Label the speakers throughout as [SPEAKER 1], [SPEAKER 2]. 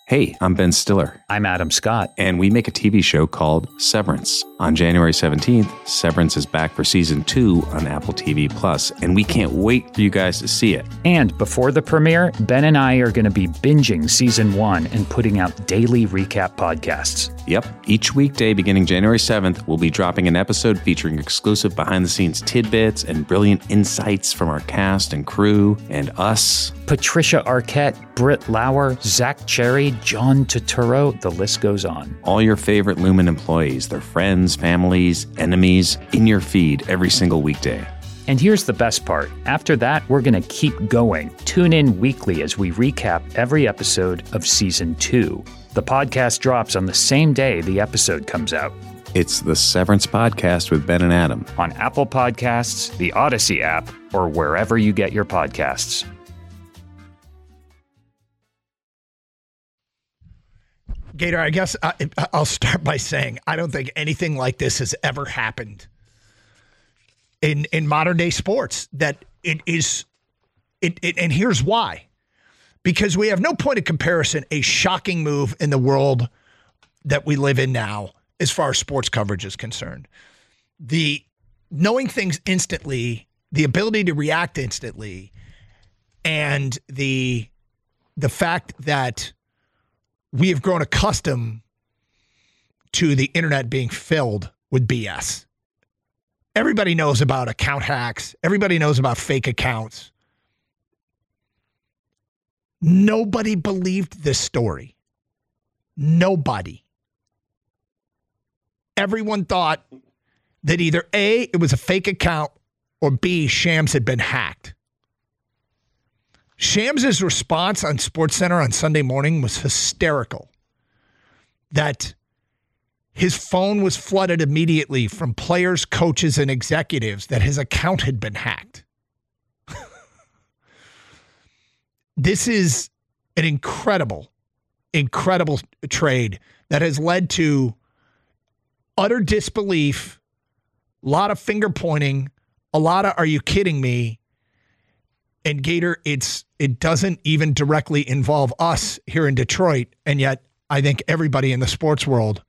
[SPEAKER 1] Hey, I'm Ben Stiller.
[SPEAKER 2] I'm Adam Scott.
[SPEAKER 1] And we make a TV show called Severance. On January 17th, Severance is back for Season 2 on Apple TV+, and we can't wait for you guys to see it.
[SPEAKER 2] And before the premiere, Ben and I are going to be binging Season 1 and putting out daily recap podcasts.
[SPEAKER 1] Yep. Each weekday beginning January 7th, we'll be dropping an episode featuring exclusive behind-the-scenes tidbits and brilliant insights from our cast and crew and us.
[SPEAKER 2] Patricia Arquette, Britt Lauer, Zach Cherry, John Turturro, the list goes on.
[SPEAKER 1] All your favorite Lumen employees, their friends, families, enemies, in your feed every single weekday.
[SPEAKER 2] And here's the best part. After that, we're going to keep going. Tune in weekly as we recap every episode of Season 2. The podcast drops on the same day the episode comes out.
[SPEAKER 1] It's the Severance Podcast with Ben and Adam.
[SPEAKER 2] On Apple Podcasts, the Odyssey app, or wherever you get your podcasts.
[SPEAKER 3] Gator, I guess I'll start by saying I don't think anything like this has ever happened in modern day sports. That it is, and here's why. Because we have no point of comparison, a shocking move in the world that we live in now as far as sports coverage is concerned. The knowing things instantly, the ability to react instantly, and the fact that we have grown accustomed to the internet being filled with BS. Everybody knows about account hacks. Everybody knows about fake accounts. Nobody believed this story. Nobody. Everyone thought that either A, it was a fake account, or B, Shams had been hacked. Shams' response on SportsCenter on Sunday morning was hysterical. That his phone was flooded immediately from players, coaches, and executives that his account had been hacked. This is an incredible trade that has led to utter disbelief, a lot of finger pointing, a lot of "are you kidding me?" And Gator, it doesn't even directly involve us here in Detroit, and yet I think everybody in the sports world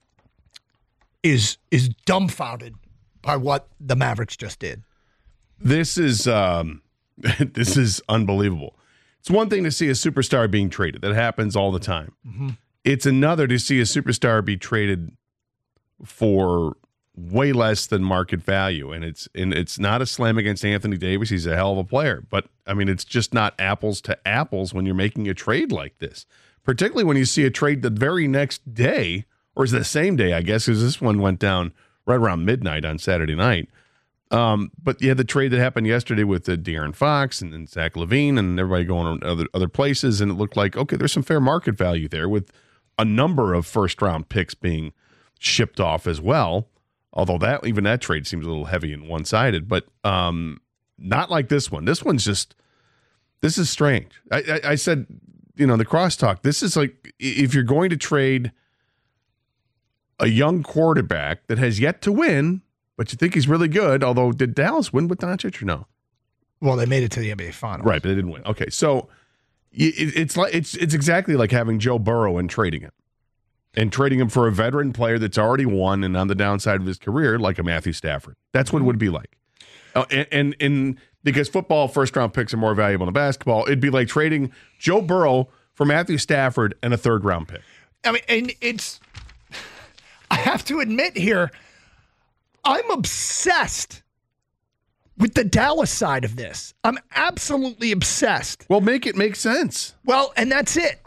[SPEAKER 3] is dumbfounded by what the Mavericks just did.
[SPEAKER 4] This is this is unbelievable. It's one thing to see a superstar being traded. That happens all the time. Mm-hmm. It's another to see a superstar be traded for way less than market value. And it's not a slam against Anthony Davis. He's a hell of a player. But, I mean, it's just not apples to apples when you're making a trade like this, particularly when you see a trade the very next day, or is it the same day, I guess, because this one went down right around midnight on Saturday night. But you had the trade that happened yesterday with De'Aaron Fox and then Zach LaVine and everybody going on other places, and it looked like, okay, there's some fair market value there with a number of first-round picks being shipped off as well, although that trade seems a little heavy and one-sided, but not like this one. This is strange. I said, the crosstalk, this is like if you're going to trade a young quarterback that has yet to win, but you think he's really good, although did Dallas win with Doncic or no?
[SPEAKER 3] Well, they made it to the NBA Finals.
[SPEAKER 4] Right, but they didn't win. Okay, so it's exactly like having Joe Burrow and trading him. And trading him for a veteran player that's already won and on the downside of his career, like a Matthew Stafford. That's what it would be like. And because football first-round picks are more valuable than basketball, it'd be like trading Joe Burrow for Matthew Stafford and a third-round pick.
[SPEAKER 3] I mean, and I have to admit here, I'm obsessed with the Dallas side of this. I'm absolutely obsessed.
[SPEAKER 4] Well, make it make sense.
[SPEAKER 3] Well, and that's it.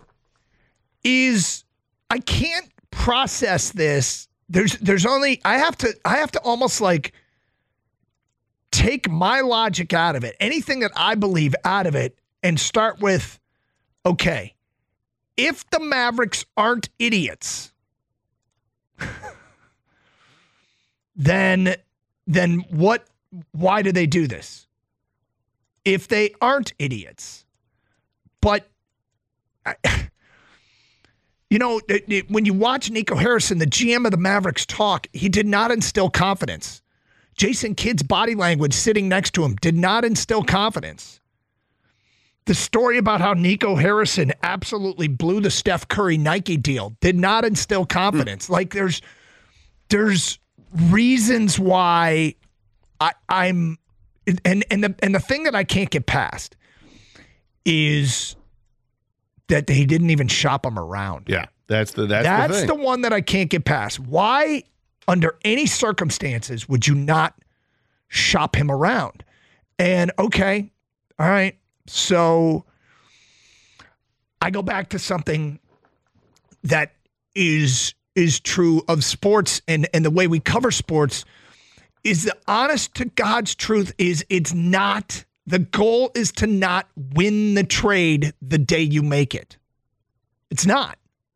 [SPEAKER 3] I can't process this. There's only I have to almost like take my logic out of it, anything that I believe out of it, and start with, okay, if the Mavericks aren't idiots, then what? Why do they do this? If they aren't idiots, but when you watch Nico Harrison, the GM of the Mavericks, talk, he did not instill confidence. Jason Kidd's body language sitting next to him did not instill confidence. The story about how Nico Harrison absolutely blew the Steph Curry Nike deal did not instill confidence. Like there's reasons why I'm and the thing that I can't get past is that he didn't even shop him around.
[SPEAKER 4] Yeah, that's the
[SPEAKER 3] That's
[SPEAKER 4] thing.
[SPEAKER 3] the one that I can't get past. Why, under any circumstances, would you not shop him around? And okay, all right. So I go back to something that is true of sports and the way we cover sports is the honest to God's truth is it's not, the goal is to not win the trade the day you make it. It's not.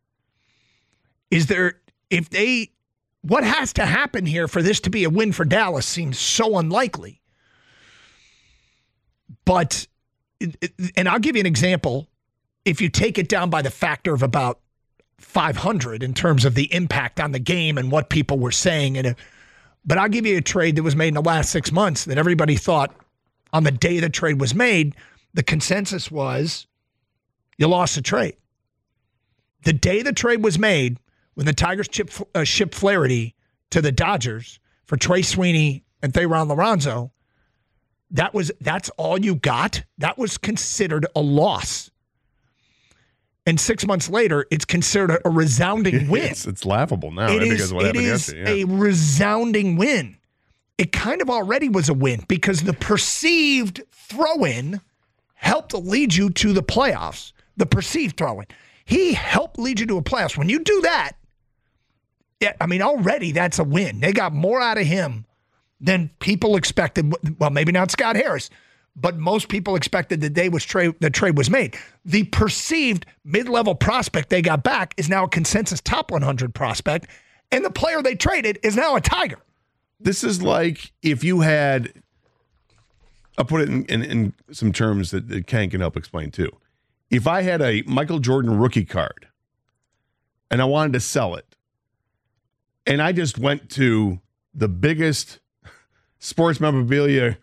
[SPEAKER 3] What has to happen here for this to be a win for Dallas seems so unlikely. But, and I'll give you an example. If you take it down by the factor of about 500 in terms of the impact on the game and what people were saying. But I'll give you a trade that was made in the last 6 months that everybody thought on the day the trade was made, the consensus was you lost the trade. The day the trade was made, when the Tigers shipped Flaherty to the Dodgers for Trey Sweeney and Theron Lorenzo, that's all you got. That was considered a loss. And 6 months later, it's considered a resounding win.
[SPEAKER 4] It's laughable now.
[SPEAKER 3] It is a resounding win. It kind of already was a win because the perceived throw-in helped lead you to the playoffs. The perceived throw-in. He helped lead you to a playoffs. When you do that, yeah, I mean, already that's a win. They got more out of him than people expected. Well, maybe not Scott Harris, but most people expected the day the trade was made. The perceived mid-level prospect they got back is now a consensus top 100 prospect, and the player they traded is now a Tiger.
[SPEAKER 4] This is like if you had, I'll put it in some terms that Ken can help explain too. If I had a Michael Jordan rookie card and I wanted to sell it, and I just went to the biggest sports memorabilia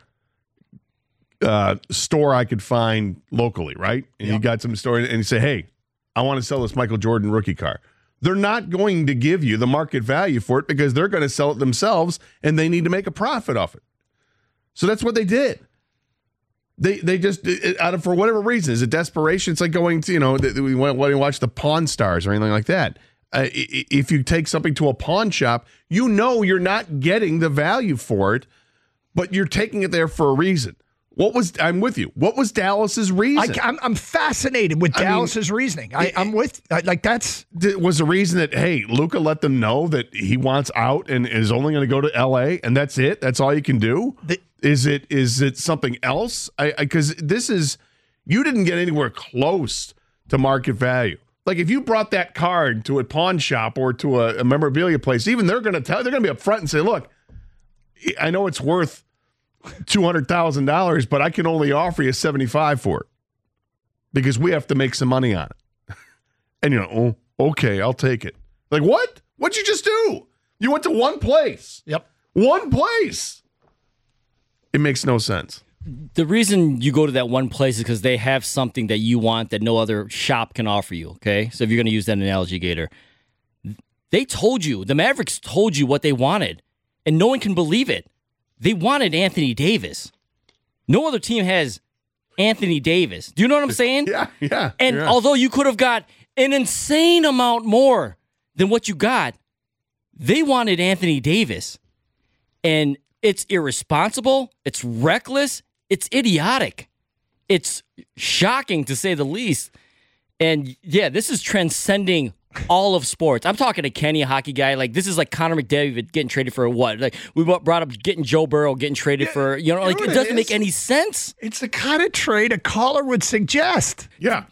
[SPEAKER 4] store I could find locally, right? And you got some store, and you say, hey, I want to sell this Michael Jordan rookie car. They're not going to give you the market value for it because they're going to sell it themselves and they need to make a profit off it. So that's what they did. They just, for whatever reason, is it desperation? It's like going to, we went and watch the Pawn Stars or anything like that. If you take something to a pawn shop, you're not getting the value for it, but you're taking it there for a reason. I'm with you. What was Dallas's reason?
[SPEAKER 3] I'm fascinated with Dallas's reasoning. Was
[SPEAKER 4] the reason that, hey, Luka let them know that he wants out and is only going to go to LA and that's it? That's all you can do? Is it something else? Because you didn't get anywhere close to market value. Like if you brought that card to a pawn shop or to a memorabilia place, even they're going to be up front and say, look, I know it's worth $200,000, but I can only offer you $75,000 for it because we have to make some money on it. And okay, I'll take it. Like what? What'd you just do? You went to one place.
[SPEAKER 3] Yep.
[SPEAKER 4] One place. It makes no sense.
[SPEAKER 5] The reason you go to that one place is because they have something that you want that no other shop can offer you, okay? So if you're going to use that analogy, Gator, the Mavericks told you what they wanted, and no one can believe it. They wanted Anthony Davis. No other team has Anthony Davis. Do you know what I'm saying?
[SPEAKER 4] Yeah.
[SPEAKER 5] And although you could have got an insane amount more than what you got, they wanted Anthony Davis. And it's irresponsible. It's reckless. It's idiotic. It's shocking, to say the least. And, yeah, this is transcending all of sports. I'm talking to Kenny, a hockey guy. Like, this is like Connor McDavid getting traded for what? Like, we brought up getting Joe Burrow getting traded for, it doesn't make any sense.
[SPEAKER 3] It's the kind of trade a caller would suggest.
[SPEAKER 4] Yeah.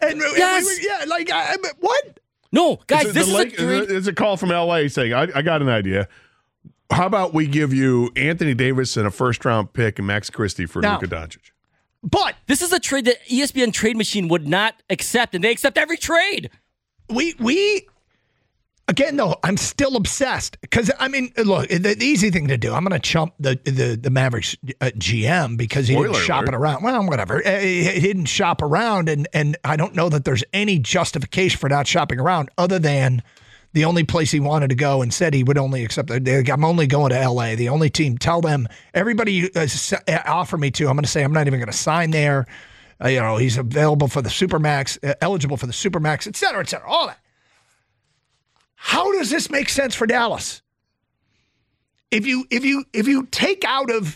[SPEAKER 3] What?
[SPEAKER 5] No, guys, this is a trade.
[SPEAKER 4] There's a call from LA saying, I got an idea. How about we give you Anthony Davis and a first-round pick and Max Christie for Luka Doncic?
[SPEAKER 3] But
[SPEAKER 5] this is a trade that ESPN Trade Machine would not accept, and they accept every trade.
[SPEAKER 3] Again, though, I'm still obsessed because, I mean, look, the easy thing to do, I'm going to chump the Mavericks GM because he didn't shop it around. Well, whatever. He didn't shop around, and I don't know that there's any justification for not shopping around other than the only place he wanted to go and said he would only accept. I'm only going to L.A. The only team. Tell them, everybody offer me to. I'm going to say I'm not even going to sign there. He's available for the Supermax, eligible for the Supermax, et cetera, all that. How does this make sense for Dallas? If you take out of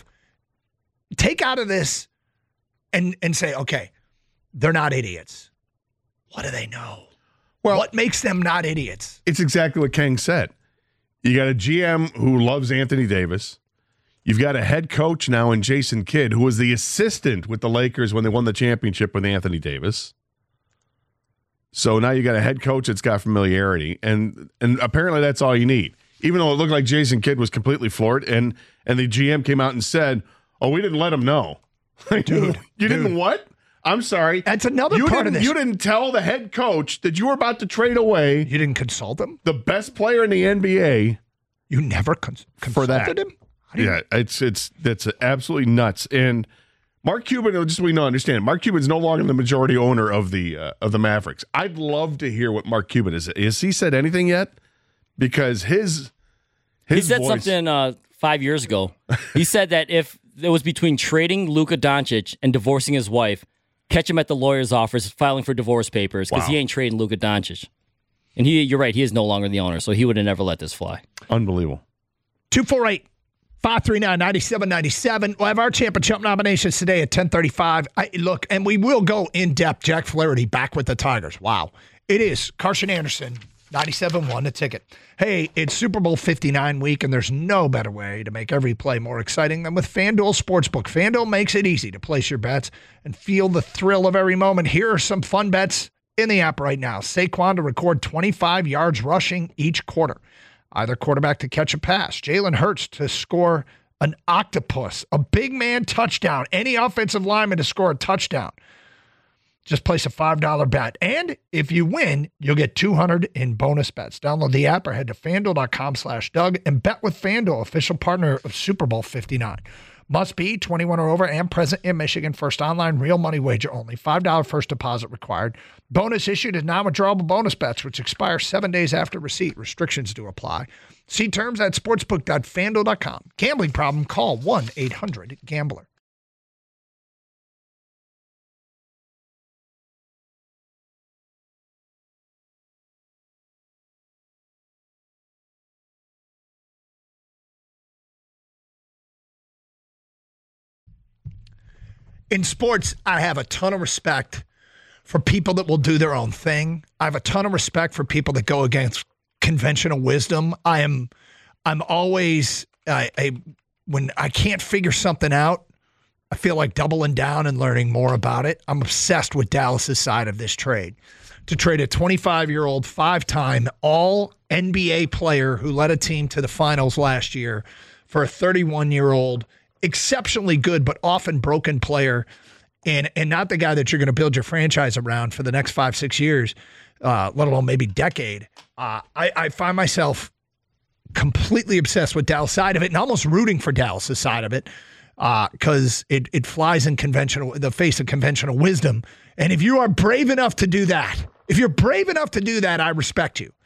[SPEAKER 3] this and say, okay, they're not idiots. What do they know? Well, what makes them not idiots?
[SPEAKER 4] It's exactly what Kang said. You got a GM who loves Anthony Davis. You've got a head coach now in Jason Kidd, who was the assistant with the Lakers when they won the championship with Anthony Davis. So now you got a head coach that's got familiarity, and apparently that's all you need. Even though it looked like Jason Kidd was completely floored, and the GM came out and said, "Oh, we didn't let him know." Dude, you didn't what? I'm sorry.
[SPEAKER 3] That's another part of this.
[SPEAKER 4] You didn't tell the head coach that you were about to trade away.
[SPEAKER 3] You didn't consult him?
[SPEAKER 4] The best player in the NBA.
[SPEAKER 3] You never consulted him?
[SPEAKER 4] Yeah, that's absolutely nuts. And Mark Cuban, just so we know, understand, Mark Cuban's no longer the majority owner of the Mavericks. I'd love to hear what Mark Cuban is. Has he said anything yet? Because he said
[SPEAKER 5] voice... something 5 years ago. He said that if it was between trading Luka Doncic and divorcing his wife, catch him at the lawyer's office filing for divorce papers because he ain't trading Luka Doncic. And you're right, he is no longer the owner, so he would have never let this fly.
[SPEAKER 4] Unbelievable.
[SPEAKER 3] 248-539-9797. We'll have our Champ and Chump nominations today at 10:35. Look, and we will go in depth. Jack Flaherty back with the Tigers. Wow. It is Carson Anderson, 97.1 the ticket. Hey, it's Super Bowl 59 week, and there's no better way to make every play more exciting than with FanDuel Sportsbook. FanDuel makes it easy to place your bets and feel the thrill of every moment. Here are some fun bets in the app right now. Saquon to record 25 yards rushing each quarter. Either quarterback to catch a pass. Jalen Hurts to score an octopus, a big man touchdown. Any offensive lineman to score a touchdown. Just place a $5 bet. And if you win, you'll get $200 in bonus bets. Download the app or head to FanDuel.com/Doug and bet with FanDuel, official partner of Super Bowl 59. Must be 21 or over and present in Michigan. First online, real money wager only. $5 first deposit required. Bonus issued as non-withdrawable bonus bets, which expire 7 days after receipt. Restrictions do apply. See terms at sportsbook.fanduel.com. Gambling problem? Call 1-800-GAMBLER. In sports, I have a ton of respect for people that will do their own thing. I have a ton of respect for people that go against conventional wisdom. I'm always when I can't figure something out, I feel like doubling down and learning more about it. I'm obsessed with Dallas's side of this trade. To trade a 25-year-old, 5-time all-NBA player who led a team to the finals last year for a 31-year-old exceptionally good but often broken player, and not the guy that you're going to build your franchise around for the next 5-6 years, let alone maybe decade. I find myself completely obsessed with Dallas' side of it and almost rooting for Dallas' side of it because it flies in the face of conventional wisdom. And if you are brave enough to do that, I respect you.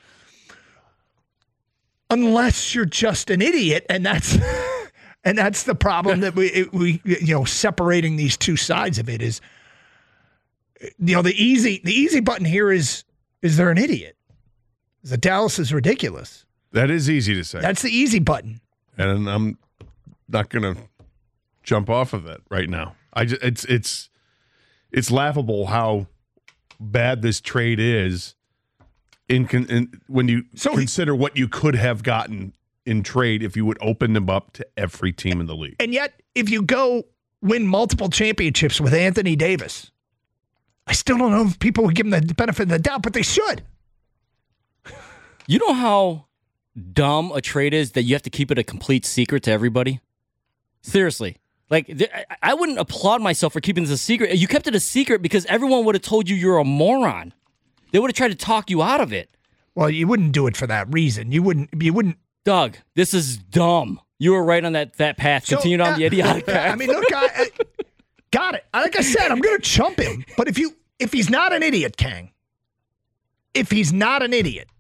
[SPEAKER 3] Unless you're just an idiot, and that's and that's the problem that we separating these two sides of it is, the easy button here is there an idiot? The Dallas is ridiculous.
[SPEAKER 4] That is easy to say.
[SPEAKER 3] That's the easy button.
[SPEAKER 4] And I'm not going to jump off of that right now. It's laughable how bad this trade is when you consider what you could have gotten in trade if you would open them up to every team in the league.
[SPEAKER 3] And yet, if you go win multiple championships with Anthony Davis, I still don't know if people would give him the benefit of the doubt, but they should.
[SPEAKER 5] You know how dumb a trade is that you have to keep it a complete secret to everybody? Seriously. Like, I wouldn't applaud myself for keeping this a secret. You kept it a secret because everyone would have told you you're a moron. They would have tried to talk you out of it.
[SPEAKER 3] Well, you wouldn't do it for that reason. You wouldn't.
[SPEAKER 5] Doug, this is dumb. You were right on that path. Continued on the idiotic path.
[SPEAKER 3] I mean, look, I got it. Like I said, I'm going to chump him. But if he's not an idiot, Kang, if he's not an idiot,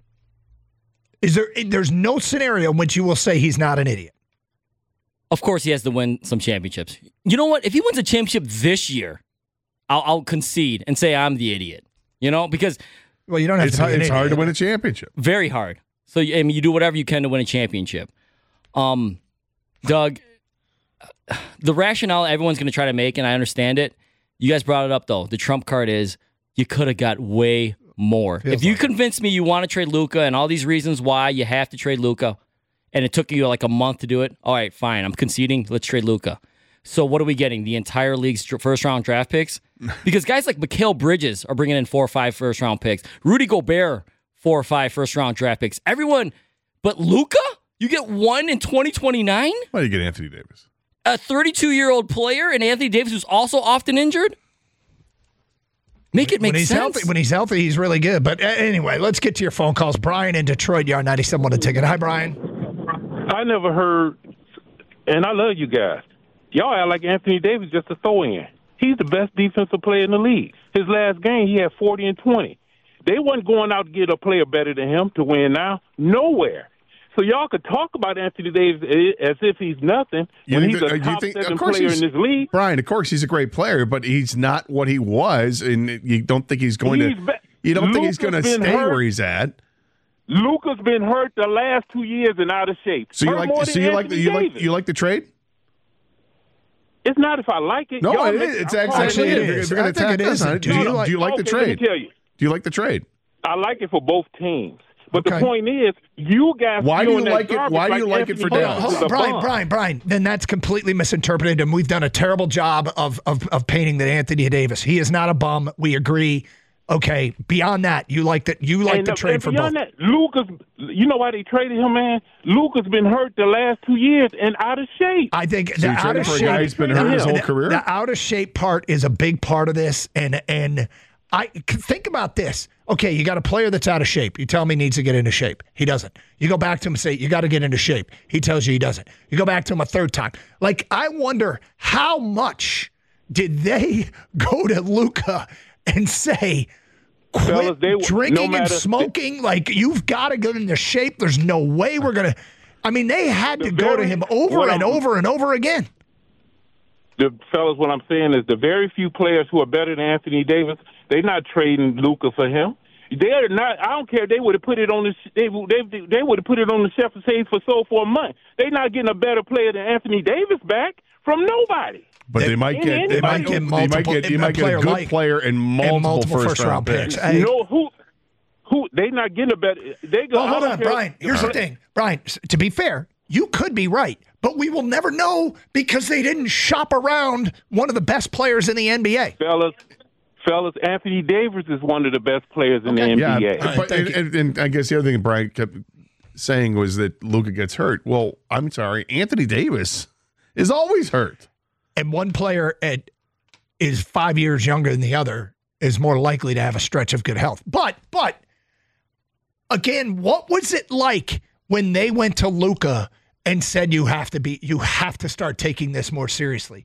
[SPEAKER 3] there's no scenario in which you will say he's not an idiot.
[SPEAKER 5] Of course, he has to win some championships. You know what? If he wins a championship this year, I'll concede and say I'm the idiot. You know, because
[SPEAKER 3] well, you don't have to.
[SPEAKER 4] It's hard to win a championship.
[SPEAKER 5] Very hard. So I mean, you do whatever you can to win a championship. Doug, the rationale everyone's going to try to make, and I understand it. You guys brought it up though. The trump card is you could have got way more. If you convince me you want to trade Luka and all these reasons why you have to trade Luka, and it took you like a month to do it, all right, fine. I'm conceding. Let's trade Luka. So what are we getting? The entire league's first-round draft picks? Because guys like Mikal Bridges are bringing in 4 or 5 first-round picks. Rudy Gobert, 4 or 5 first-round draft picks. Everyone, but Luka? You get one in 2029?
[SPEAKER 4] Why do you get Anthony Davis?
[SPEAKER 5] A 32-year-old player and Anthony Davis who's also often injured? Make it make sense.
[SPEAKER 3] When he's healthy, he's really good. But anyway, let's get to your phone calls. Brian in Detroit, you're on 97.1 The Ticket. Hi, Brian.
[SPEAKER 6] I never heard, and I love you guys. Y'all act like Anthony Davis just a throw-in. He's the best defensive player in the league. His last game, he had 40 and 20. They wasn't going out to get a player better than him to win now. Nowhere. So y'all could talk about Anthony Davis as if he's nothing when he's a top-7 player in this league.
[SPEAKER 4] Brian, of course, he's a great player, but he's not what he was, and you don't think he's going to stay where he's at.
[SPEAKER 6] Luka's been hurt the last 2 years and out of shape.
[SPEAKER 4] So you like the trade?
[SPEAKER 6] It's not if I like it.
[SPEAKER 4] No, it is. It's actually it is. You're going to attack us on it. Do you like the trade?
[SPEAKER 6] Let me tell you.
[SPEAKER 4] Do you like the trade?
[SPEAKER 6] I like it for both teams. But the point is, you guys.
[SPEAKER 4] Why do you like it? Why do you like it for Dallas?
[SPEAKER 3] Brian. Then that's completely misinterpreted, and we've done a terrible job of painting that Anthony Davis. He is not a bum. We agree. Okay. Beyond that, you like that. You like the trade for both.
[SPEAKER 6] That, Luka's. You know why they traded him, man? Luka's been hurt the last 2 years and out of shape.
[SPEAKER 3] I think the out of shape.
[SPEAKER 4] He's been hurt his whole career.
[SPEAKER 3] The out of shape part is a big part of this, and I think about this. Okay, you got a player that's out of shape. You tell him he needs to get into shape. He doesn't. You go back to him and say, you got to get into shape. He tells you he doesn't. You go back to him a third time. Like, I wonder how much did they go to Luka and say, quit drinking and smoking? Like, you've got to get into shape. There's no way we're going to. I mean, they had to go to him over and over and over again.
[SPEAKER 6] Fellas, what I'm saying is the very few players who are better than Anthony Davis, they're not trading Luka for him. They're not. I don't care. They would have put it on the. They would have put it on the shelf and saved for a month. They're not getting a better player than Anthony Davis back from nobody.
[SPEAKER 4] But they might get a good player and multiple first round picks.
[SPEAKER 3] Hey.
[SPEAKER 6] No, who? They not getting a better. They go.
[SPEAKER 3] Well, hold on, Brian. Here's the thing, Brian. To be fair, you could be right, but we will never know because they didn't shop around one of the best players in the NBA.
[SPEAKER 6] Fellas, Anthony Davis is one of the best players in the NBA.
[SPEAKER 4] Yeah, but, and I guess the other thing Brian kept saying was that Luka gets hurt. Well, I'm sorry, Anthony Davis is always hurt.
[SPEAKER 3] And one player is 5 years younger than the other is more likely to have a stretch of good health. But again, what was it like when they went to Luka and said you have to start taking this more seriously?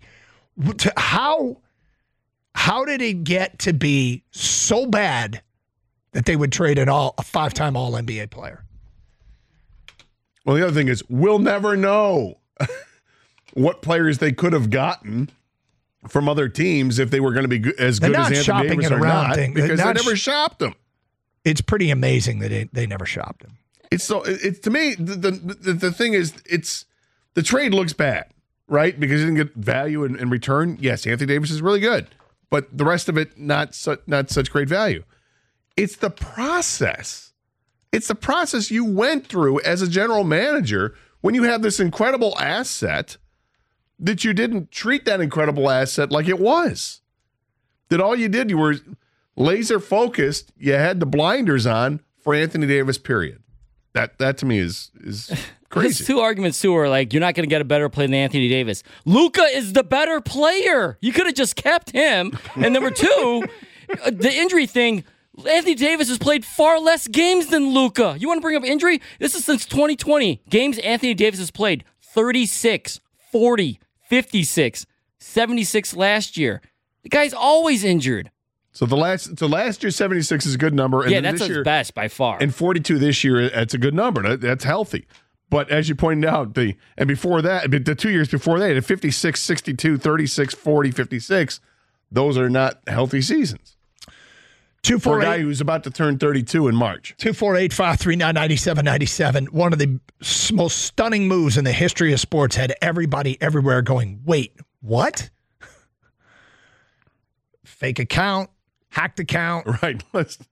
[SPEAKER 3] How did it get to be so bad that they would trade a 5-time All-NBA player?
[SPEAKER 4] Well, the other thing is we'll never know what players they could have gotten from other teams if they were going to be as good as Anthony Davis or not, because they never shopped them.
[SPEAKER 3] It's pretty amazing that they never shopped him.
[SPEAKER 4] It's to me the thing is the trade looks bad, right? Because you didn't get value in return. Yes, Anthony Davis is really good, but the rest of it not such great value. It's the process. It's the process you went through as a general manager when you have this incredible asset that you didn't treat that incredible asset like it was. That all you did, you were laser focused. You had the blinders on for Anthony Davis, period. That to me is crazy.
[SPEAKER 5] His two arguments too are like, you're not going to get a better player than Anthony Davis. Luka is the better player. You could have just kept him. And number two, the injury thing, Anthony Davis has played far less games than Luka. You want to bring up injury? This is since 2020. Games Anthony Davis has played 36, 40, 56, 76 last year. The guy's always injured.
[SPEAKER 4] So last year 76 is a good number. And
[SPEAKER 5] Yeah,
[SPEAKER 4] then
[SPEAKER 5] that's
[SPEAKER 4] this
[SPEAKER 5] his
[SPEAKER 4] year,
[SPEAKER 5] best by far.
[SPEAKER 4] And 42 this year, that's a good number. That's healthy. But as you pointed out, and before that, the 2 years before that, at 56, 62, 36, 40, 56, those are not healthy seasons. For a guy who's about to turn 32 in March.
[SPEAKER 3] 248-539-9797. One of the most stunning moves in the history of sports had everybody everywhere going, wait, what? Fake account, hacked account.
[SPEAKER 4] Right.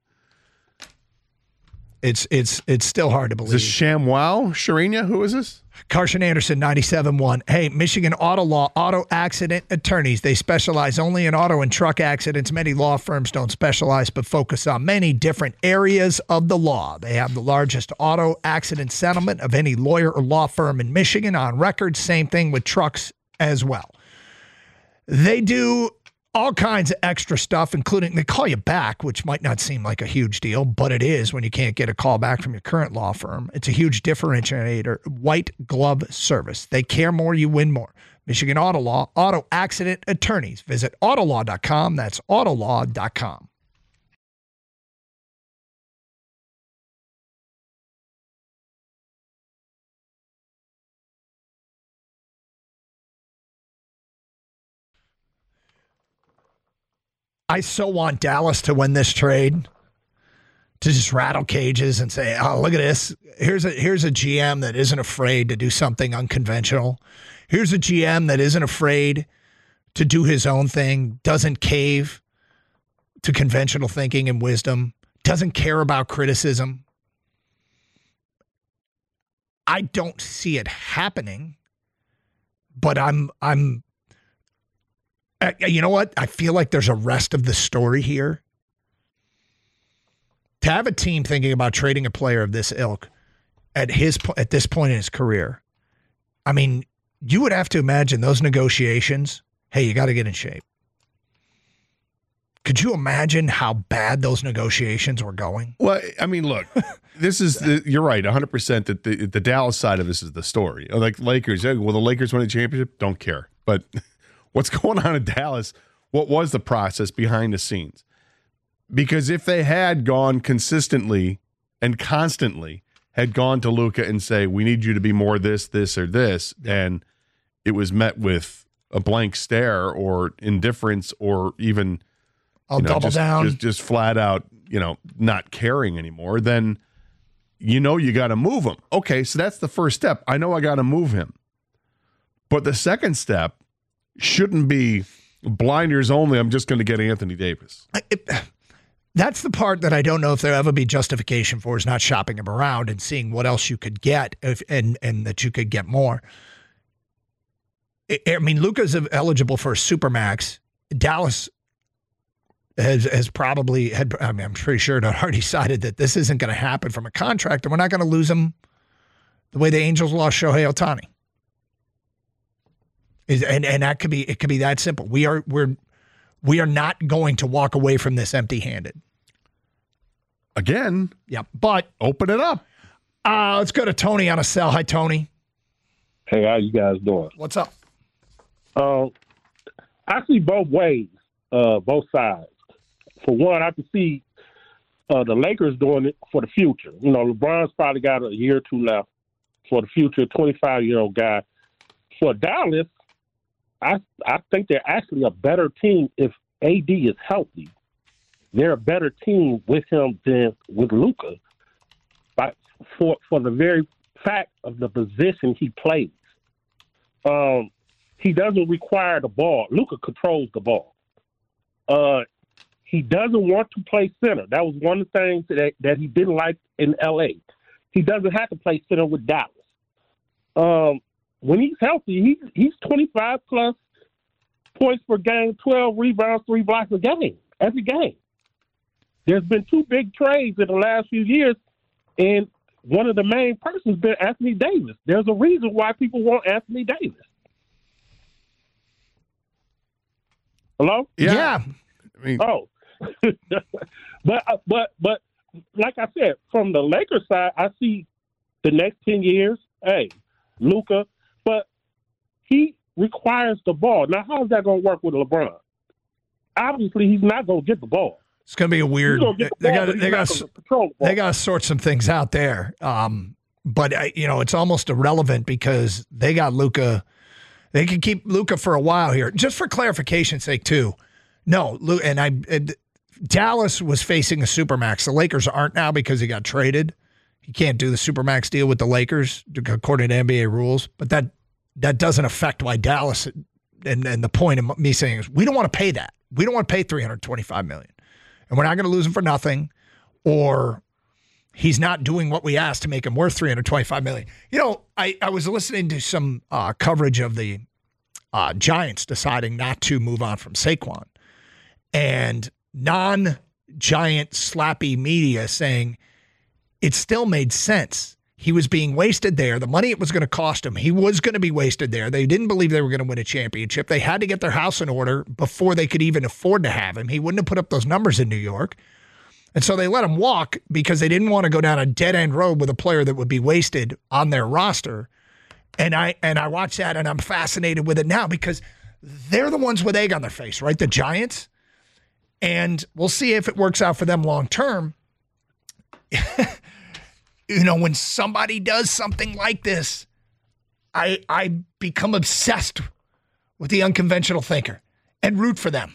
[SPEAKER 3] It's still hard to believe.
[SPEAKER 4] Is this ShamWow? Sharina? Who is this?
[SPEAKER 3] Carson Anderson, 97.1. Hey, Michigan Auto Law, auto accident attorneys. They specialize only in auto and truck accidents. Many law firms don't specialize but focus on many different areas of the law. They have the largest auto accident settlement of any lawyer or law firm in Michigan on record. Same thing with trucks as well. They do all kinds of extra stuff, including they call you back, which might not seem like a huge deal, but it is when you can't get a call back from your current law firm. It's a huge differentiator. White glove service. They care more, you win more. Michigan Auto Law, auto accident attorneys. Visit autolaw.com. That's autolaw.com. I so want Dallas to win this trade, to just rattle cages and say, oh, look at this. Here's a GM that isn't afraid to do something unconventional. Here's a GM that isn't afraid to do his own thing, doesn't cave to conventional thinking and wisdom, doesn't care about criticism. I don't see it happening, but you know what? I feel like there's a rest of the story here. To have a team thinking about trading a player of this ilk at this point in his career, I mean, you would have to imagine those negotiations. Hey, you got to get in shape. Could you imagine how bad those negotiations were going?
[SPEAKER 4] Well, I mean, look, you're right, 100% that the Dallas side of this is the story. Like Lakers, will the Lakers win a championship? Don't care. But what's going on in Dallas? What was the process behind the scenes? Because if they had gone consistently and constantly, had gone to Luka and say, we need you to be more this, or this, and it was met with a blank stare or indifference or even
[SPEAKER 3] double down.
[SPEAKER 4] Just flat out, not caring anymore, then you got to move him. Okay, so that's the first step. I know I got to move him. But the second step shouldn't be blinders only. I'm just going to get Anthony Davis.
[SPEAKER 3] That's the part that I don't know if there'll ever be justification for, is not shopping him around and seeing what else you could get and that you could get more. I mean, Luka's eligible for a Supermax. Dallas has probably had, I'm pretty sure it already decided that this isn't going to happen from a contract, and we're not going to lose him the way the Angels lost Shohei Ohtani. And that could be that simple. We are not going to walk away from this empty-handed.
[SPEAKER 4] Again.
[SPEAKER 3] Yeah, but
[SPEAKER 4] open it up.
[SPEAKER 3] Let's go to Tony on a cell. Hi, Tony.
[SPEAKER 7] Hey, how you guys doing?
[SPEAKER 3] What's up?
[SPEAKER 7] I see both ways, both sides. For one, I can see the Lakers doing it for the future. LeBron's probably got a year or two left for the future, 25-year-old guy. For Dallas, I think they're actually a better team if AD is healthy. They're a better team with him than with Luka, but for the very fact of the position he plays. He doesn't require the ball. Luka controls the ball. He doesn't want to play center. That was one of the things that he didn't like in L.A. He doesn't have to play center with Dallas. When he's healthy, he's 25-plus points per game, 12 rebounds, 3 blocks a game, every game. There's been 2 big trades in the last few years, and one of the main persons has been Anthony Davis. There's a reason why people want Anthony Davis. Hello?
[SPEAKER 4] Yeah.
[SPEAKER 7] I mean, But like I said, from the Lakers side, I see the next 10 years, hey, Luka, but he requires the ball. Now, how is that going to work with LeBron? Obviously, he's not going to get the ball.
[SPEAKER 3] It's going to be a weird. They got to sort some things out there. But it's almost irrelevant because they got Luka. They can keep Luka for a while here. Just for clarification's sake, too. No, Dallas was facing a Supermax. The Lakers aren't now because he got traded. He can't do the Supermax deal with the Lakers according to NBA rules. But that doesn't affect why Dallas. And the point of me saying is we don't want to pay that. We don't want to pay $325 million. And we're not going to lose him for nothing, or he's not doing what we asked to make him worth $325 million. I was listening to some coverage of the Giants deciding not to move on from Saquon, and non-Giant slappy media saying it still made sense. He was being wasted there. The money it was going to cost him, he was going to be wasted there. They didn't believe they were going to win a championship. They had to get their house in order before they could even afford to have him. He wouldn't have put up those numbers in New York. And so they let him walk because they didn't want to go down a dead-end road with a player that would be wasted on their roster. And I watch that, and I'm fascinated with it now because they're the ones with egg on their face, right? The Giants. And we'll see if it works out for them long term. When somebody does something like this, I become obsessed with the unconventional thinker and root for them.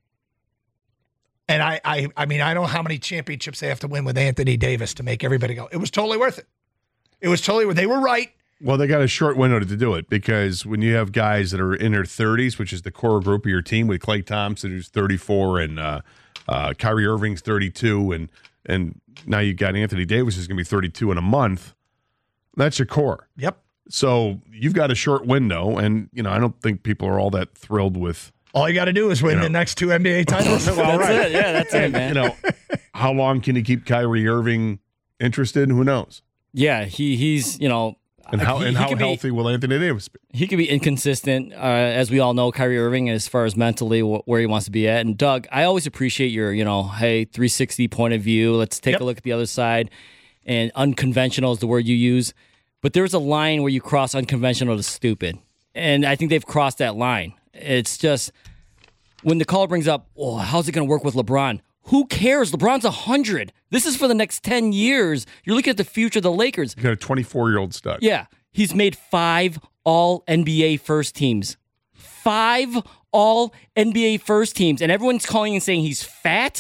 [SPEAKER 3] And I mean, I know how many championships they have to win with Anthony Davis to make everybody go, it was totally worth it. It was totally worth it. They were right.
[SPEAKER 4] Well, they got a short window to do it because when you have guys that are in their 30s, which is the core group of your team with Klay Thompson, who's 34, and Kyrie Irving's 32, and now you got Anthony Davis, who's going to be 32 in a month. That's your core.
[SPEAKER 3] Yep.
[SPEAKER 4] So you've got a short window, and I don't think people are all that thrilled with.
[SPEAKER 3] All you got to do is win the next two NBA titles.
[SPEAKER 5] Well, that's it. Yeah, that's it, man.
[SPEAKER 4] How long can you keep Kyrie Irving interested? Who knows?
[SPEAKER 5] Yeah, he's
[SPEAKER 4] And how healthy will Anthony Davis be?
[SPEAKER 5] He could be inconsistent, as we all know, Kyrie Irving, as far as mentally where he wants to be at. And Doug, I always appreciate your, 360 point of view. Let's take a look at the other side. And unconventional is the word you use. But there's a line where you cross unconventional to stupid. And I think they've crossed that line. It's just, when the caller brings up, how's it going to work with LeBron? Who cares? LeBron's 100. This is for the next 10 years. You're looking at the future of the Lakers.
[SPEAKER 4] You got a 24-year-old stud.
[SPEAKER 5] Yeah. He's made 5 All-NBA first teams. 5 All-NBA first teams. And everyone's calling and saying he's fat.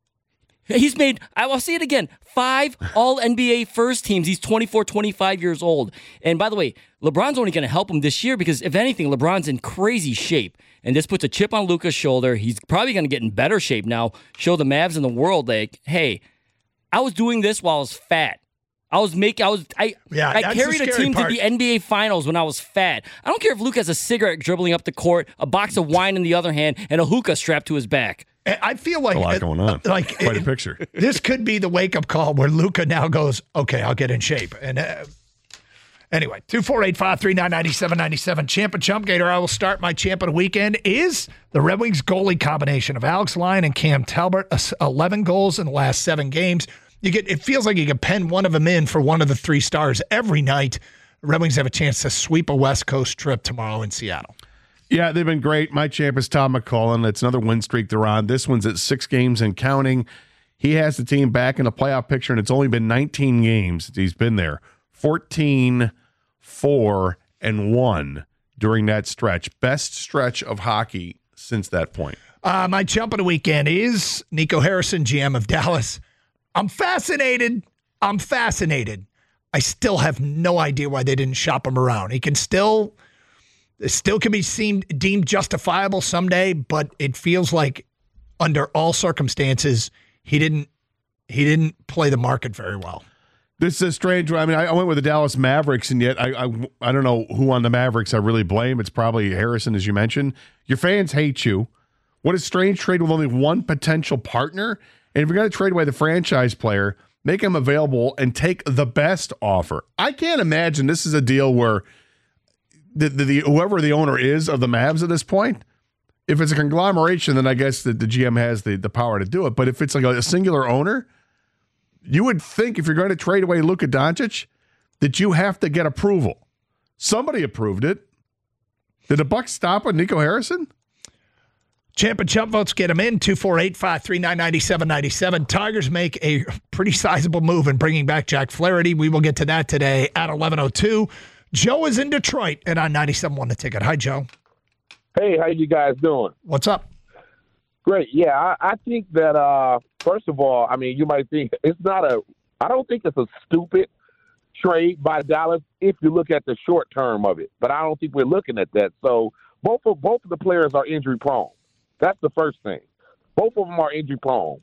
[SPEAKER 5] He's made, I'll say it again, 5 All-NBA first teams. He's 24, 25 years old. And by the way, LeBron's only going to help him this year because, if anything, LeBron's in crazy shape. And this puts a chip on Luka's shoulder. He's probably going to get in better shape now, show the Mavs and the world, like, hey, I was doing this while I was fat. I carried a team to the NBA Finals when I was fat. I don't care if Luka has a cigarette dribbling up the court, a box of wine in the other hand, and a hookah strapped to his back.
[SPEAKER 3] I feel like
[SPEAKER 4] a lot going on. Quite a picture.
[SPEAKER 3] This could be the wake-up call where Luka now goes, okay, I'll get in shape. And anyway, 248-539-9797. Champ and Chump Gator. I will start my champ of the weekend is the Red Wings goalie combination of Alex Lyon and Cam Talbot. 11 goals in the last 7 games. It feels like you can pen one of them in for one of the 3 stars every night. The Red Wings have a chance to sweep a West Coast trip tomorrow in Seattle.
[SPEAKER 4] Yeah, they've been great. My champ is Tom McCullen. It's another win streak they're on. This one's at 6 games and counting. He has the team back in the playoff picture, and it's only been 19 games since he's been there. 14, 4, and 1 during that stretch. Best stretch of hockey since that point.
[SPEAKER 3] My jump of the weekend is Nico Harrison, GM of Dallas. I'm fascinated. I still have no idea why they didn't shop him around. He can still can be deemed justifiable someday, but it feels like under all circumstances, he didn't play the market very well.
[SPEAKER 4] This is a strange one. I mean, I went with the Dallas Mavericks, and yet I don't know who on the Mavericks I really blame. It's probably Harrison, as you mentioned. Your fans hate you. What a strange trade with only one potential partner. And if you're going to trade away the franchise player, make him available and take the best offer. I can't imagine this is a deal where the whoever the owner is of the Mavs at this point If it's a conglomeration, then I guess that the GM has the power to do it. But if it's like a singular owner, you would think if you're going to trade away Luka Doncic that you have to get approval. Somebody approved it. Did the Bucks stop with Nico Harrison?
[SPEAKER 3] Champ and Chump votes get him in. 248-539-9797. Tigers make a pretty sizable move in bringing back Jack Flaherty. We will get to that today at 11:02. Joe is in Detroit and on 97.1 The Ticket. Hi, Joe.
[SPEAKER 8] Hey, how you guys doing?
[SPEAKER 3] What's up?
[SPEAKER 8] Great. Yeah, I think that, first of all, I mean, you might think I don't think it's a stupid trade by Dallas if you look at the short term of it, but I don't think we're looking at that. So both of the players are injury prone. That's the first thing. Both of them are injury prone.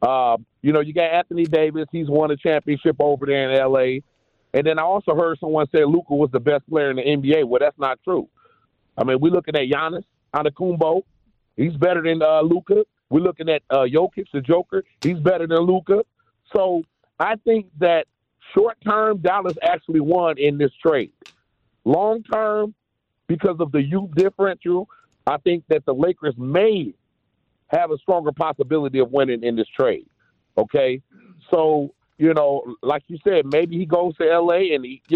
[SPEAKER 8] You got Anthony Davis. He's won a championship over there in L.A. And then I also heard someone say Luka was the best player in the NBA. Well, that's not true. I mean, we're looking at Giannis Antetokounmpo. He's better than Luka. We're looking at Jokic, the Joker. He's better than Luka. So I think that short term, Dallas actually won in this trade. Long term, because of the youth differential, I think that the Lakers may have a stronger possibility of winning in this trade. Okay? So, like you said, maybe he goes to L.A. and he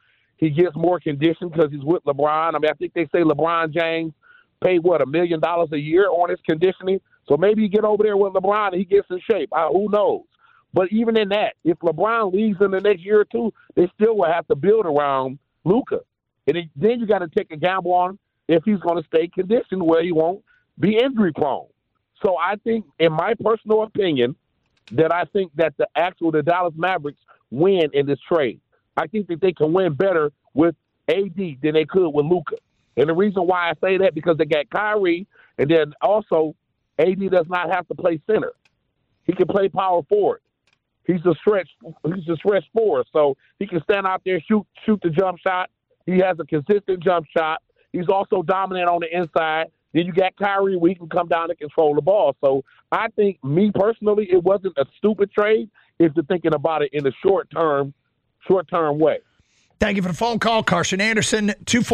[SPEAKER 8] gets more conditioned because he's with LeBron. I mean, I think they say LeBron James paid, $1 million a year on his conditioning. So maybe you get over there with LeBron and he gets in shape. Who knows? But even in that, if LeBron leaves in the next year or two, they still will have to build around Luka. And then you got to take a gamble on if he's going to stay conditioned where he won't be injury prone. So I think, in my personal opinion, that I think that the Dallas Mavericks win in this trade. I think that they can win better with AD than they could with Luka. And the reason why I say that, because they got Kyrie, and then also AD does not have to play center. He can play power forward. He's a stretch forward, so he can stand out there, shoot the jump shot. He has a consistent jump shot. He's also dominant on the inside. Then you got Kyrie, where he can come down and control the ball. So I think, me personally, it wasn't a stupid trade if you're thinking about it in the short term way.
[SPEAKER 3] Thank you for the phone call, Carson Anderson,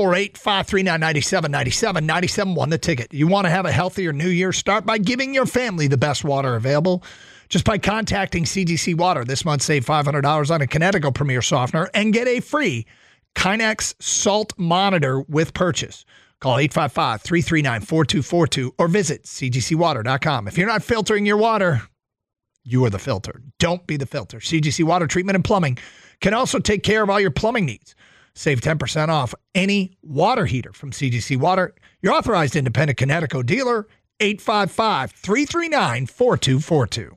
[SPEAKER 3] 248-539-9797, 97.1 The Ticket. You want to have a healthier New Year? Start by giving your family the best water available just by contacting CGC Water. This month, save $500 on a Kinetico Premier Softener and get a free Kinex Salt Monitor with purchase. Call 855-339-4242 or visit cgcwater.com. If you're not filtering your water, you are the filter. Don't be the filter. CGC Water Treatment and Plumbing can also take care of all your plumbing needs. Save 10% off any water heater from CGC Water. Your authorized independent Kinetico dealer, 855-339-4242.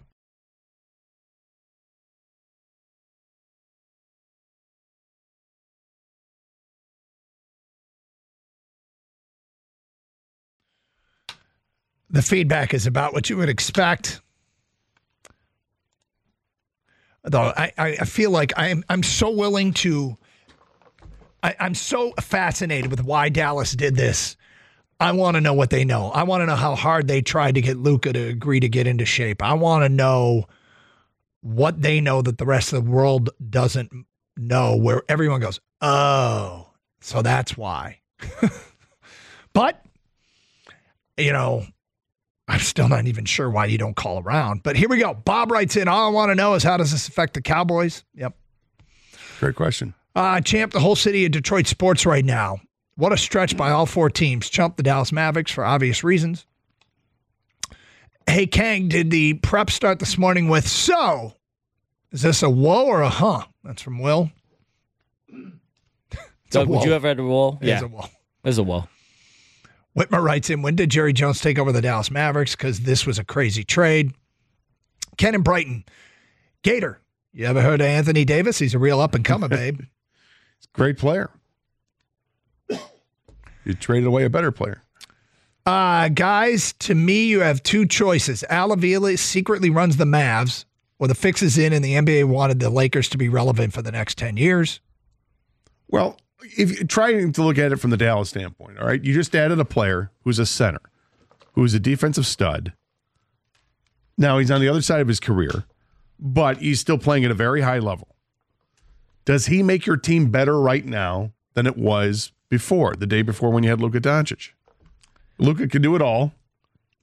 [SPEAKER 3] The feedback is about what you would expect. Though I feel like I'm so willing to. I'm so fascinated with why Dallas did this. I want to know what they know. I want to know how hard they tried to get Luka to agree to get into shape. I want to know what they know that the rest of the world doesn't know, where everyone goes, oh, so that's why. But, I'm still not even sure why you don't call around. But here we go. Bob writes in, all I want to know is, how does this affect the Cowboys? Yep.
[SPEAKER 4] Great question.
[SPEAKER 3] Champ, the whole city of Detroit sports right now. What a stretch by all four teams. Chump the Dallas Mavericks for obvious reasons. Hey, Kang, did the prep start this morning with, so, is this a whoa or a huh? That's from Will.
[SPEAKER 5] Doug, would you ever had a whoa?
[SPEAKER 3] Yeah. It's a whoa.
[SPEAKER 5] It's a whoa.
[SPEAKER 3] Whitmer writes in, when did Jerry Jones take over the Dallas Mavericks? Because this was a crazy trade. Ken and Brighton. Gator, you ever heard of Anthony Davis? He's a real up-and-comer, babe.
[SPEAKER 4] He's a great player. You traded away a better player.
[SPEAKER 3] Guys, to me, you have two choices. Al Avila secretly runs the Mavs, or the fix is in, and the NBA wanted the Lakers to be relevant for the next 10 years.
[SPEAKER 4] Well, if you're trying to look at it from the Dallas standpoint, all right, you just added a player who's a center, who's a defensive stud. Now he's on the other side of his career, but he's still playing at a very high level. Does he make your team better right now than it was before, the day before when you had Luka Doncic? Luka can do it all.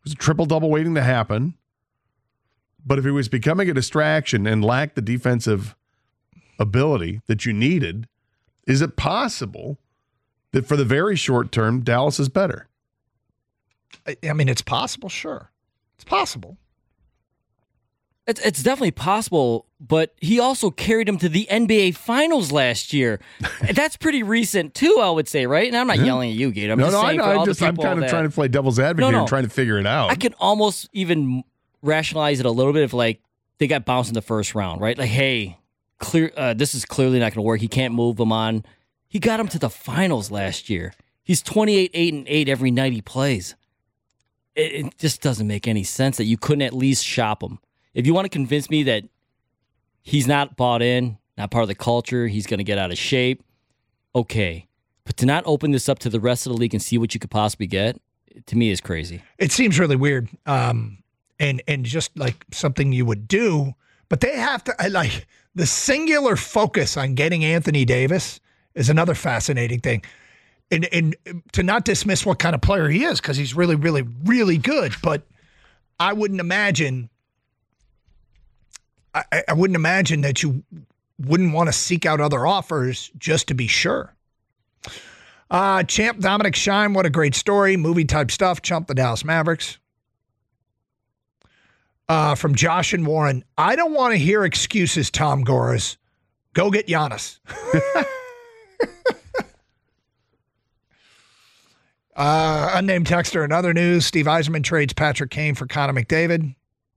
[SPEAKER 4] was a triple-double waiting to happen. But if he was becoming a distraction and lacked the defensive ability that you needed, is it possible that for the very short term, Dallas is better?
[SPEAKER 3] I mean, it's possible, sure. It's possible.
[SPEAKER 5] It's definitely possible, but he also carried him to the NBA Finals last year. That's pretty recent, too, I would say, right? And I'm not yelling at you, Gator. I'm just saying
[SPEAKER 4] I'm kind of trying to play devil's advocate and trying to figure it out.
[SPEAKER 5] I can almost even rationalize it a little bit if, like, they got bounced in the first round, right? Like, hey, this is clearly not going to work. He can't move him on. He got him to the finals last year. He's 28-8-8 every night he plays. It just doesn't make any sense that you couldn't at least shop him. If you want to convince me that he's not bought in, not part of the culture, he's going to get out of shape, okay. But to not open this up to the rest of the league and see what you could possibly get, to me is crazy.
[SPEAKER 3] It seems really weird, and just like something you would do, but they have to, like, the singular focus on getting Anthony Davis is another fascinating thing. And to not dismiss what kind of player he is, because he's really, really, really good, but I wouldn't imagine that you wouldn't want to seek out other offers just to be sure. Champ Dominic Shine, what a great story. Movie type stuff. Chump the Dallas Mavericks. From Josh and Warren, I don't want to hear excuses, Tom Gores. Go get Giannis. Unnamed texter in other news, Steve Yzerman trades Patrick Kane for Connor McDavid.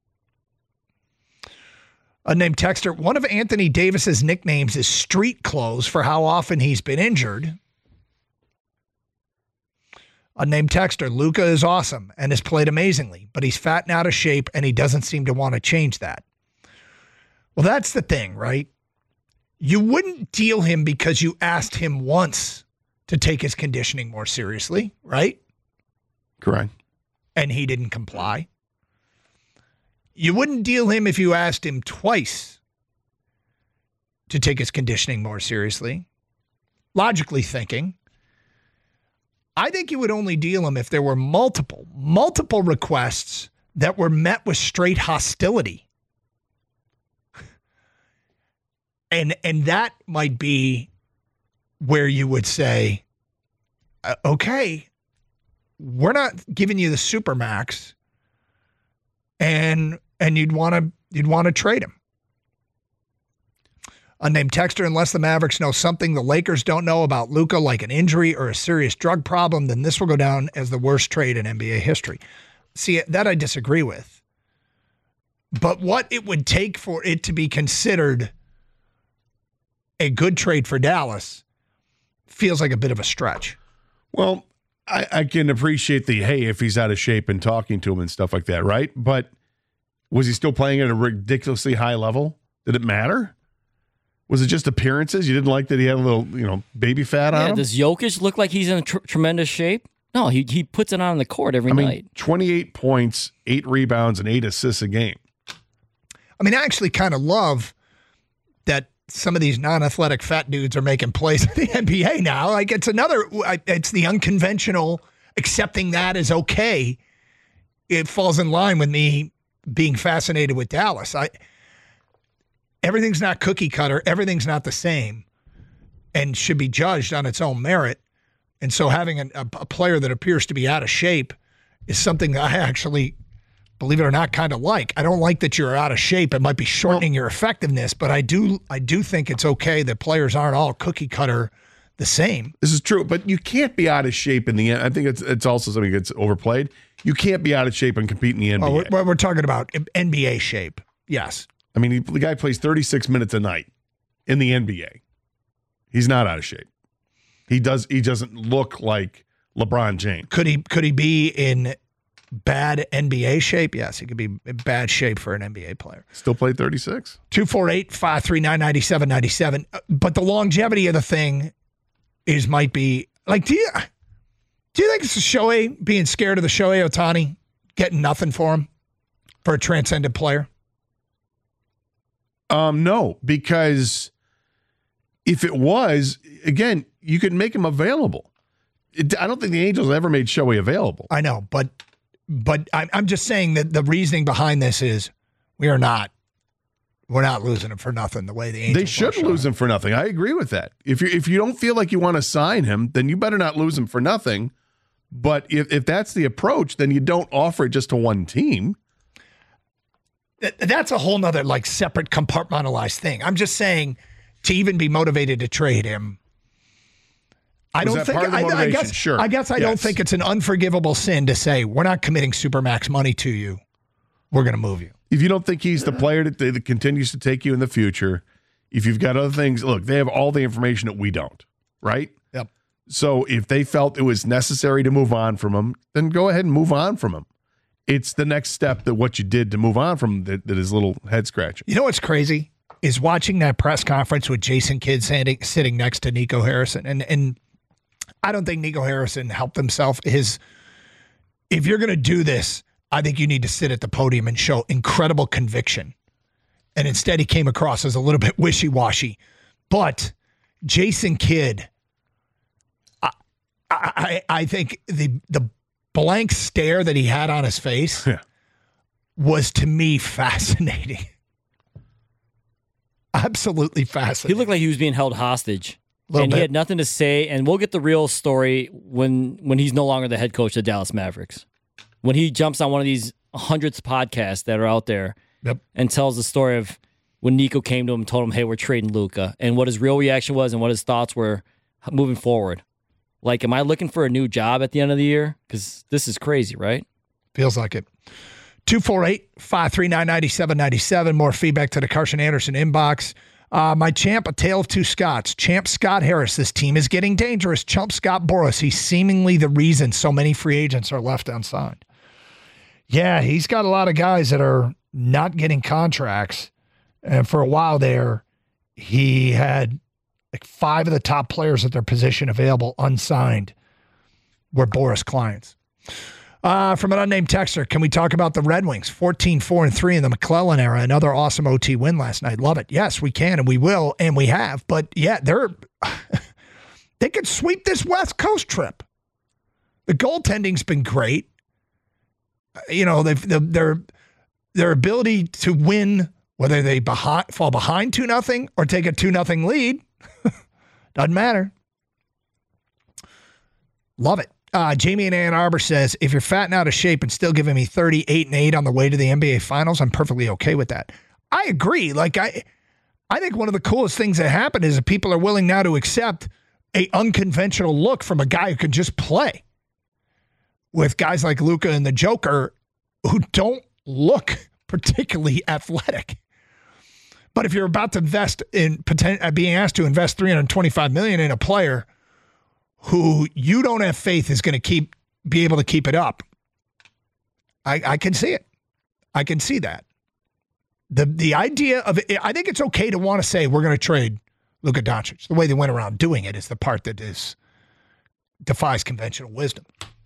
[SPEAKER 3] Unnamed texter, one of Anthony Davis's nicknames is street clothes for how often he's been injured. Unnamed texter, Luka is awesome and has played amazingly, but he's fat and out of shape and he doesn't seem to want to change that. Well, that's the thing, right? You wouldn't deal him because you asked him once to take his conditioning more seriously, right?
[SPEAKER 4] Correct.
[SPEAKER 3] And he didn't comply. You wouldn't deal him if you asked him twice to take his conditioning more seriously. Logically thinking, I think you would only deal him if there were multiple requests that were met with straight hostility. And that might be where you would say, okay, we're not giving you the supermax, and you'd want to trade him. Unnamed texter, unless the Mavericks know something the Lakers don't know about Luka, like an injury or a serious drug problem, then this will go down as the worst trade in NBA history. See, that I disagree with. But what it would take for it to be considered a good trade for Dallas feels like a bit of a stretch.
[SPEAKER 4] Well, I can appreciate the, hey, if he's out of shape and talking to him and stuff like that, right? But was he still playing at a ridiculously high level? Did it matter? Was it just appearances? You didn't like that he had a little, baby fat on him?
[SPEAKER 5] Does Jokic look like he's in tremendous shape? No, he puts it on the court every night.
[SPEAKER 4] 28 points, 8 rebounds, and 8 assists a game.
[SPEAKER 3] I mean, I actually kind of love that some of these non-athletic fat dudes are making plays in the NBA now. Like, it's the unconventional, accepting that is okay. It falls in line with me being fascinated with Dallas. Everything's not cookie cutter. Everything's not the same and should be judged on its own merit. And so having a player that appears to be out of shape is something that I actually, believe it or not, kind of like. I don't like that you're out of shape. It might be shortening your effectiveness, but I do think it's okay that players aren't all cookie cutter the same.
[SPEAKER 4] This is true, but you can't be out of shape in the end. I think it's also something that's overplayed. You can't be out of shape and compete in the NBA.
[SPEAKER 3] We're talking about NBA shape. Yes.
[SPEAKER 4] I mean, the guy plays 36 minutes a night in the NBA. He's not out of shape. He doesn't look like LeBron James.
[SPEAKER 3] Could he be in bad NBA shape? Yes, he could be in bad shape for an NBA player.
[SPEAKER 4] Still played 36.
[SPEAKER 3] 248-539-9797. But the longevity of the thing might be like, do you think it's Shohei being scared of the Shohei Ohtani getting nothing for him for a transcendent player?
[SPEAKER 4] No, because if it was, again, you could make him available. I don't think the Angels ever made Shohei available.
[SPEAKER 3] I know, but But I'm just saying that the reasoning behind this is we're not losing him for nothing the way the Angels
[SPEAKER 4] They shouldn't lose him for nothing. I agree with that. If you don't feel like you want to sign him, then you better not lose him for nothing. But if that's the approach, then you don't offer it just to one team.
[SPEAKER 3] That's a whole nother like separate compartmentalized thing. I'm just saying to even be motivated to trade him. I don't think. I guess.
[SPEAKER 4] Sure.
[SPEAKER 3] I don't think it's an unforgivable sin to say we're not committing supermax money to you. We're going to move you.
[SPEAKER 4] If you don't think he's the player that continues to take you in the future, if you've got other things, look, they have all the information that we don't, right?
[SPEAKER 3] Yep.
[SPEAKER 4] So if they felt it was necessary to move on from him, then go ahead and move on from him. It's the next step that what you did to move on from him that is a little head scratching.
[SPEAKER 3] You know what's crazy is watching that press conference with Jason Kidd sitting next to Nico Harrison, and I don't think Nico Harrison helped himself. If you're going to do this, I think you need to sit at the podium and show incredible conviction. And instead, he came across as a little bit wishy-washy. But Jason Kidd, I think the blank stare that he had on his face was, to me, fascinating. Absolutely fascinating.
[SPEAKER 5] He looked like he was being held hostage.
[SPEAKER 3] He
[SPEAKER 5] had nothing to say, and we'll get the real story when he's no longer the head coach of the Dallas Mavericks. When he jumps on one of these hundreds of podcasts that are out there and tells the story of when Nico came to him and told him, hey, we're trading Luka, and what his real reaction was and what his thoughts were moving forward. Like, am I looking for a new job at the end of the year? Because this is crazy, right?
[SPEAKER 3] Feels like it. 248-539-9797. More feedback to the Carson Anderson inbox. My champ, a tale of two Scotts. Champ Scott Harris, this team is getting dangerous. Chump Scott Boras, he's seemingly the reason so many free agents are left unsigned. Yeah, he's got a lot of guys that are not getting contracts. And for a while there, he had like 5 of the top players at their position available unsigned were Boras clients. From an unnamed texter, can we talk about the Red Wings? 14-4-3 in the McClellan era. Another awesome OT win last night. Love it. Yes, we can, and we will, and we have. But yeah, they could sweep this West Coast trip. The goaltending's been great. You know, their ability to win, whether they fall behind 2-0 or take a 2-0 lead, doesn't matter. Love it. Jamie in Ann Arbor says, if you're fat and out of shape and still giving me 38-8 on the way to the NBA Finals, I'm perfectly okay with that. I agree. Like I think one of the coolest things that happened is that people are willing now to accept a unconventional look from a guy who can just play. With guys like Luka and the Joker who don't look particularly athletic. But if you're about to invest in being asked to invest $325 million in a player who you don't have faith is going to be able to keep it up, I can see it. I can see that. The idea of it, I think it's okay to want to say we're going to trade Luka Doncic. The way they went around doing it is the part that defies conventional wisdom.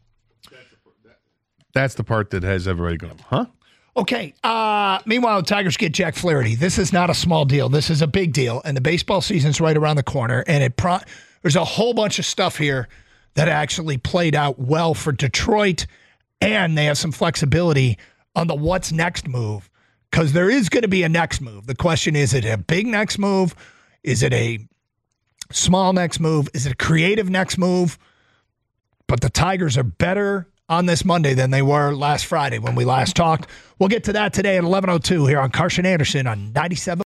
[SPEAKER 4] That's the part that has everybody going, huh?
[SPEAKER 3] Okay. Meanwhile, the Tigers get Jack Flaherty. This is not a small deal. This is a big deal, and the baseball season's right around the corner, and there's a whole bunch of stuff here that actually played out well for Detroit, and they have some flexibility on the what's next move, because there is going to be a next move. The question is it a big next move? Is it a small next move? Is it a creative next move? But the Tigers are better on this Monday than they were last Friday when we last talked. We'll get to that today at 11:02 here on Carson Anderson on 97.